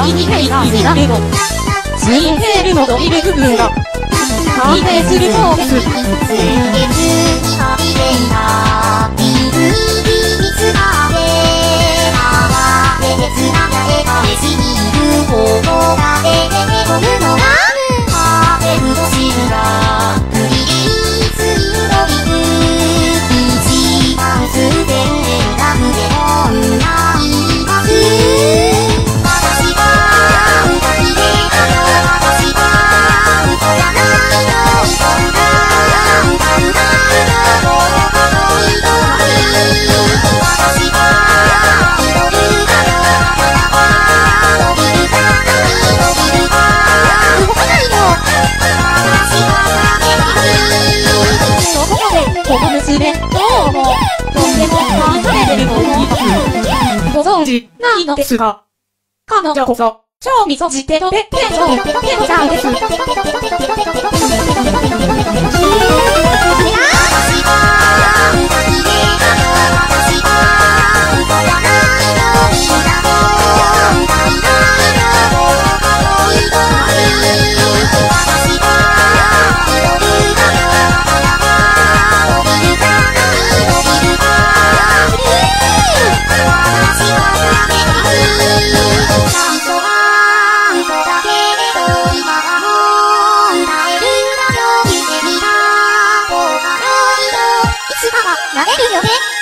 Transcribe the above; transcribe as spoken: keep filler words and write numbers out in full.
右にフェイが見られろ。ツインテールのドリル部分が完成するそうです。先月にはびれたビルに見つかれたでつながればレジにいる方法が出てこるのがハーベルドシルラークリリースインドリブ一番数点選ぶでもないはず。この娘、どうも、とってもハイレベルのいいご存知ないのですが、彼女こそ、超みそじテロペッペロペロペロちゃんです。なれるよね。